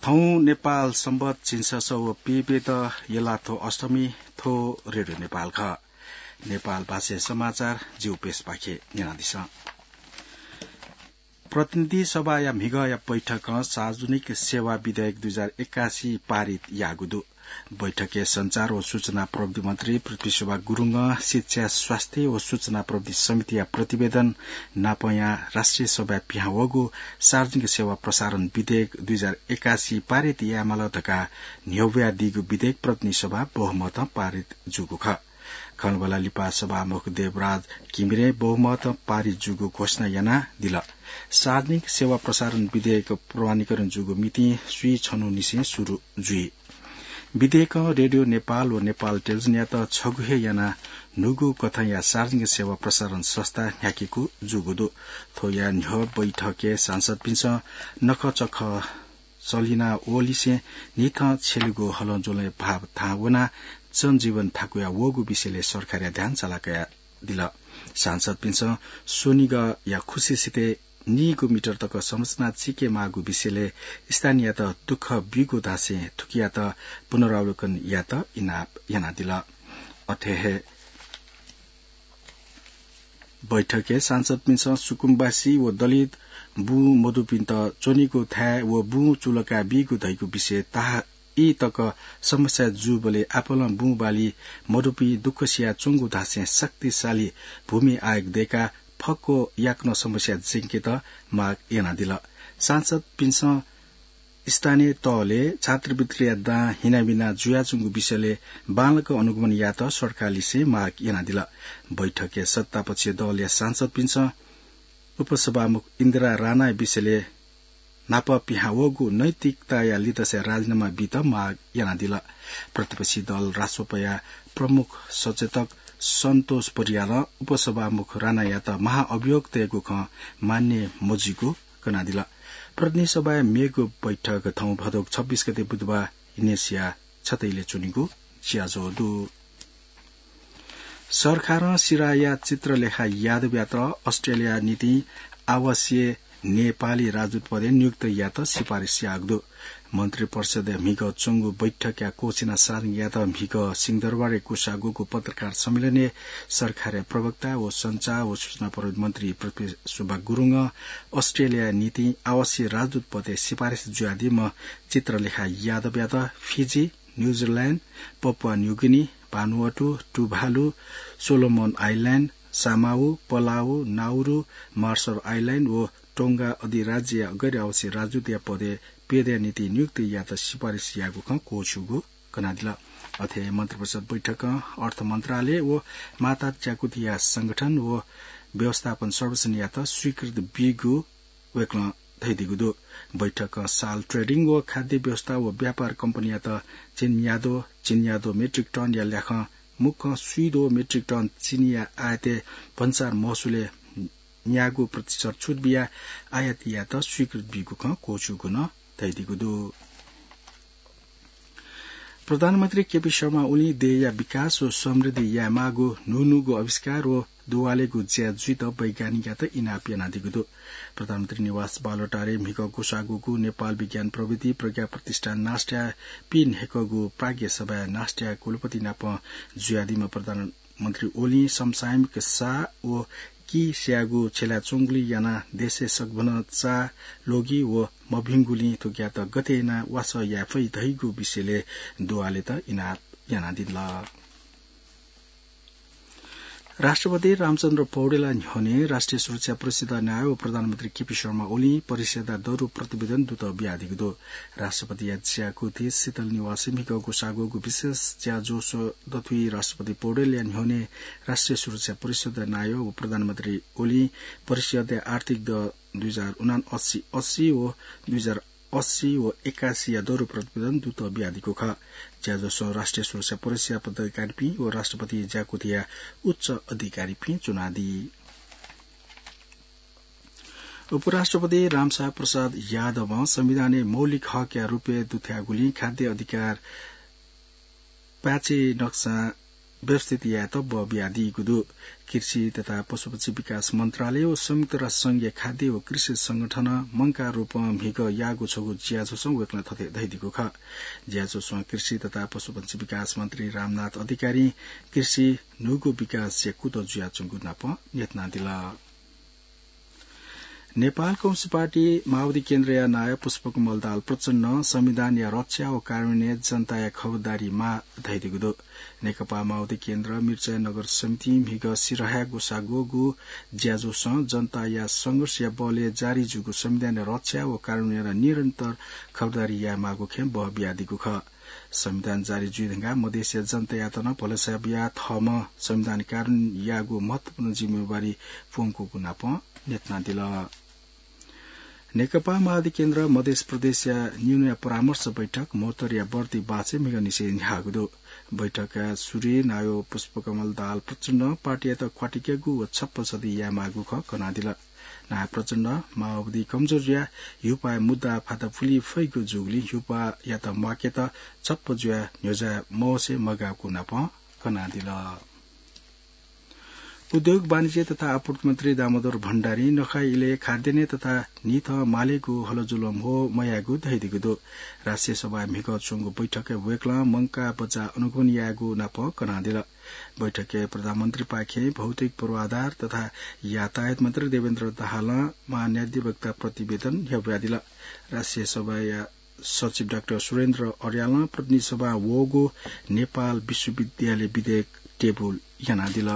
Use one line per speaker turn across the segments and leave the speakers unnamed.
थौ नेपाल सम्बत चिन्ससौ पिबेत यलाथो अष्टमी थो रेडियो नेपाल ख नेपाल भाषा समाचार जिउ पेश पाखे निनादिस प्रतिनिधि सभा या मिग या बैठक सार्वजनिक सेवा विधेयक 2081 पारित यागुदु बैठके संचार व सूचना प्रविधि मंत्री पृथ्वी शोभा गुरूङ शिक्षा स्वास्थ्य व सूचना प्रविधि समिति प्रतिवेदन नापया राष्ट्रिय सभा पिहावगु सार्वजनिक सेवा प्रसारण विधेयक 2081 पारित यामालतका न्यौव्या दिगु विधेयक प्रतिनिधि सभा बहुमत पारित जुगु ख खनबला लिपा सभामुख देवराज किमिरे बहुमत पारित जुगु घोषणा याना दिल सार्वजनिक सेवा प्रसारण विधेयक प्रमाणीकरण जुगु मिति सुई छनु निसे शुरू जुई विधेयक रेडियो नेपाल व नेपाल टेलिभिजन या त छगुहे याना नुगु कथा या सार्वजनिक सेवा प्रसारण संस्था न्याकीको जुगुदो थोया न्ह बैठके सांसद पिन्छ नख चख चलिना ओलिसे निथ छेलुगो हलजोले भाव थावना जनजीवन थाकुया वगु विषयले सरकारले ध्यान चलाकया दिल सांसद पिन्छ सोनिग या खुशीसिते नीगु मिटर तक संरचना चिके मागु विषयले स्थानीय त दुःख बिगु दासे थुकिया त पुनरावलोकन या त इनाप याना दिल अथेहे बैठके सांसद पिन्छ सुकुम्बासी व दलित बु मधुपिन्त चोनीको थाय व बु चुलका बिगु धैगु विषय ताहा यी तक समस्या जुबले आफल बु बाली मधुपी दुःखसिया चुङ्गु धासे शक्तिशाली भूमि आयोग देका फक्को याक्न समस्या जिंकेत माग याना दिल सांसद पिन्छ स्थानीय तहले छात्रवृत्ति दा हिनाबिना जुयाचुङ्गु विषयले बालको अनुगमन या त सरकारले से माग याना दिल बैठके सत्तापक्ष दल या सांसद पिन्छ उपसभामुख इन्दिरा राणा विषयले नाप पिहावगु नैतिकता या लितसे राजीनामा बित माग याना दिल प्रतिपक्षी दल राष्ट्रपया प्रमुख सचेतक सन्तोष परियाल उपसभामुख राणा या त महाअभियोग तेगु ख मान्य मोजीको कना दिल प्रतिनिधि सभा मेगु बैठक थौ भदोक 26 गते बुधबार इनेसिया छतैले चुनिगु ज्याजोदु सरकार सिराया चित्रलेखा यादव यात्रा अस्ट्रेलिया नीति आवासीय नेपाली राजदूत पदे नियुक्त या त सिफारिस याग्दो मन्त्री परिषद मिग चुङ्गु बैठक या कोचिना सारङ या त मिग सिंहदरबार कुसागुको पत्रकार सम्मेलने सरकारी प्रवक्ता व संचार व सूचना प्रविधि मन्त्री पृथ्वी शोभा गुरूङ अस्ट्रेलिया नीति आवासीय राजदूत पदे सिफारिस जुयादिम चित्रलेखा यादव या त Fiji New Zealand Papua New Guinea Vanuatu Tuvalu Solomon Island Samoa Palau Nauru Marshall Island व टोंगा अधिराज्य या गैर आवासीय राजदूत या पदे पेदे नीति नियुक्त या त सिफारिस यागु कोछुगु कनादिला अथे मन्त्री परिषद बैठक अर्थ मन्त्रालय व माता च्याकुतिया संगठन व व्यवस्थापन सर्वेक्षण या त स्वीकृत बिगु वेक्ल थैदिगुदो बैठक साल ट्रेडिङ व खाद्य व्यवस्था व व्यापार कम्पनी या त चिन्यादो मेट्रिक टन या ल्याख मुख सुइदो मेट्रिक टन चिनिया आयाते भन्सार महसुले न्यागु प्रतिशत छुट बिया आयात या त स्वीकृत बिगु कोचुगु न तैदिगुदु प्रधानमन्त्री केपी शर्मा ओली देया विकास व समृद्धि या मागु नुनुगु आविष्कार व दुवालेगु ज्याजुत वैज्ञानिक या त इनाप याना दिगुदु प्रधानमन्त्री निवास बालोटारे मिग गोसागुगु नेपाल विज्ञान प्रविधि प्रज्ञा प्रतिष्ठान नास्ट्या पिन हेकगु प्राज्ञ सभा नास्ट्या कुलपति नाप जुयादिमा प्रधानमन्त्री ओली समसामयिक सा व कि स्यागु छेला चुङ्गली याना देशे सकभन चा लोगी व मभिङ्गुली थुक्या त गतेना वास याफै धैगु विषयले दुवाले त इनाप याना दिला राष्ट्रपति रामचन्द्र पौडेललाई न्ह्यने राष्ट्रिय सुरक्षा परिषद न्याय व प्रधानमन्त्री केपी शर्मा ओली परिषद दरु प्रतिवेदन दूत ब्यादिगुदो राष्ट्रपति याच्याकुति शीतल निवासी मिगको सागोगु विशेष ज्याजोसो दथुई राष्ट्रपति पौडेल या न्ह्यने राष्ट्रिय सुरक्षा परिषद न्याय व प्रधानमन्त्री ओली परिषद आर्थिक 2079-80 व 2080 व 81 या दरु प्रतिवेदन दूत ब्यादिको ख ज्याजोसो राष्ट्रिय सुरक्षा परिषद पदाधिकारी पि व राष्ट्रपति ज्याकुतिया उच्च अधिकारी पि चुनादी उपराष्ट्रपति रामसाह प्रसाद यादव संविधान मौलिक हक या रूपे दुथ्यागुली खाद्य अधिकार प्याचे नक्सा व्यवस्थित यात ब्यादी गुदु कृषि तथा पशुपक्षी विकास मन्त्रालय ओ संयुक्त राष्ट्र संघीय खाद्य ओ कृषि संगठन मंका रूप भिग यागु छगु ज्याजोसँग वेक्न थथे दैदिगु ख ज्याजोसँग कृषि तथा पशुपक्षी विकास मन्त्री रामनाथ अधिकारी कृषि नुगु विकास सेकुतो ज्याचुङगु नाप नेतना दिला नेपाल कम्युनिस्ट पार्टी माओवादी केन्द्रीय नायक पुष्पकमल दाहाल प्रचण्ड संविधान या रक्षा ओ कार्यान्वयन जनता या खबरदारी मा धैदिगुदो नेकपा माओवादी केन्द्र मिर्चा नगर समिति मिग सिरहा गोसागोगु ज्याजोस जनता या संघर्ष या बलले जारी जुगु संविधान रक्षा ओ कार्यान्वयन निरन्तर खबरदारी या मागु खेम बह ब्यादिगु ख संविधान जारी जुइदंगा मधेसिया जनता यातना भलसा बिया थम संविधान कार्यान्वयन यागु महत्वपूर्ण जिम्मेवारी फोङको नाप नेतना दिल नेकपा माओवादी केन्द्र मध्य प्रदेश या न्यून परामर्श बैठक मोतर या बर्ती बाचे मिग निषेध न्यागुदो बैठक सूर्य नायो पुष्पकमल दाहाल प्रचण्ड पार्टी त ख्वाटिकेगु छप्प सदी या मागु ख कना दिल ना प्रचण्ड माओवादी कमजोर या युपा मुद्दा फाता फुली फैगु जुगली युपा या त माके त छप्प जुया न्योजा मौसे मगाको नाप कना दिल उद्योग वाणिज्य तथा आपूर्ति मंत्री दामोदर भण्डारी नखाइले खाद्यान्न तथा निथ मालेगु हलजुलम हो मयागु धैदिगुदो राष्ट्रिय सभा मिग चोंगु बैठक वेक्ला मंका बच्चा अनुगमन यागु नाप कनादिल बैठक प्रधानमन्त्री पाखे भौतिक पूर्वाधार तथा यातायात मन्त्री देवेन्द्र दाहाल महान्याधिवक्ता प्रतिवेदन यब्यादिल राष्ट्रिय सभा सचिव डाक्टर सुरेन्द्र अर्याल प्रतिनिधि सभा वोगो नेपाल विश्वविद्यालय विधेयक टेबुल यानादिल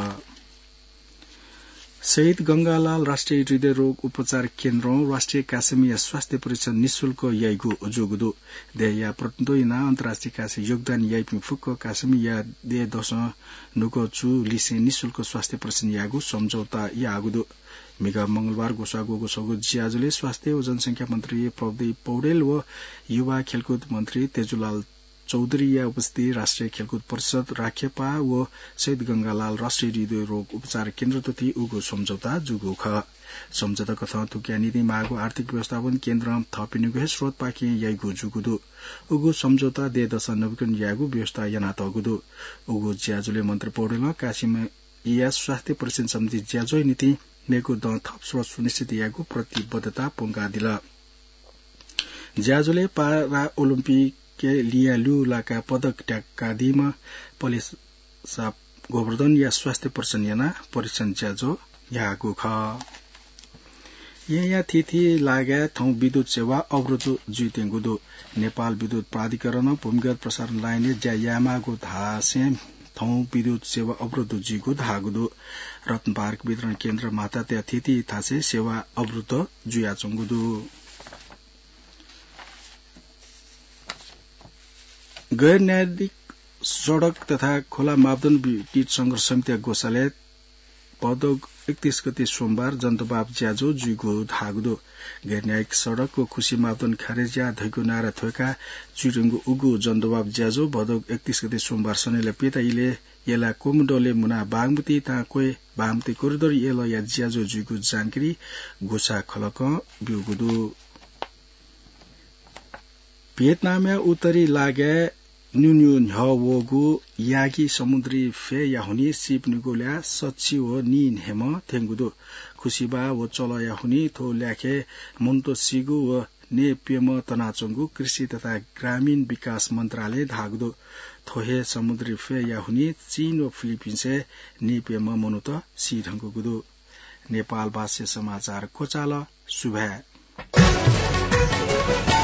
शहीद गंगालाल राष्ट्रिय हृदय रोग उपचार केन्द्र राष्ट्रिय कासमिया स्वास्थ्य परीक्षण निशुल्क याइगु जोगुदो देया प्रतिन्दोइना अन्तर्राष्ट्रिय कासे योगदान याइपि फुक्क कासमिया दे दश नुको चु लिसे निशुल्क स्वास्थ्य परीक्षण यागु सम्झौता यागुदो मेगा मंगलबार गोसागोगो सगो ज्याजुले स्वास्थ्य ओ जनसंख्या मन्त्री प्रदीप पौडेल व युवा खेलकुद मन्त्री तेजुलाल चौधरी या उपस्थिति राष्ट्रिय खेलकुद परिषद राखेपा व शहीद गंगालाल राष्ट्रिय हृदय रोग उपचार केन्द्र तथी उगो सम्झौता जुगो ख सम्झौता कथा थुक्या नीति मागो आर्थिक व्यवस्थापन केन्द्र थपिनुको स्रोत पाके याइगो जुगुदो उगो सम्झौता दे दशा नवीकरण यागो व्यवस्था याना तगुदो उगो ज्याजुले मन्त्री पौडेल काशीमा या स्वास्थ्य परीक्षण समिति ज्याजोय नीति नेको द थप स्रोत सुनिश्चित यागो प्रतिबद्धता पुंगा दिला ज्याजुले पारा ओलम्पिक के लिया लुलाका पदक ट्याक्कादीमा पुलिस गोवर्धन या स्वास्थ्य परीक्षण याना परीक्षण ज्याजो यागु ख या थिथि लाग्या थौ विद्युत सेवा अवरोध जुइतेंगुदो नेपाल विद्युत प्राधिकरण भूमिगत प्रसारण लाइनले ज्या यामागो धासे थौ विद्युत सेवा अवरोध जुइगु धागुदो रत्न पार्क वितरण केन्द्र माता त्या थिथि थासे सेवा अवरोध जुयाचंगुदो गैर न्यायिक सड़क तथा खोला मापदण्ड पीठ संघर्ष समिति गोसाले पदक 31 गते सोमबार जनतबाब ज्याजो जुइगो धागुदो गैर न्यायिक सड़क व खुशी मापदण्ड खारेज या धैको नारा थोका चुरिङगु उगु जनतबाब ज्याजो भदक 31 गते सोमबार सनेले पेताइले येला कोमडोले मुना बागमती ताकोय बागमती कोरिडोर येला या ज्याजो जुइगु जानकारी गोसा खलक बिउगुदो भियतनाममा उत्तरी लागे न्युन्यु न्हवोगु यागी समुद्री फे या हुनी सिप निगोल्या सच्ची हो नीन हेम थेंगुदो खुशीबा वो चलो या हुनी थो ल्याखे मुन्तो सिगु व ने पेम तनाचंगु कृषि तथा ग्रामीण विकास मन्त्रालय धागुदो थोहे समुद्री फे या हुनी चीन व फिलिपिन्से ने पेम मनुत सिढंगु गुदो नेपाल भाष्य समाचार कोचाल सुभा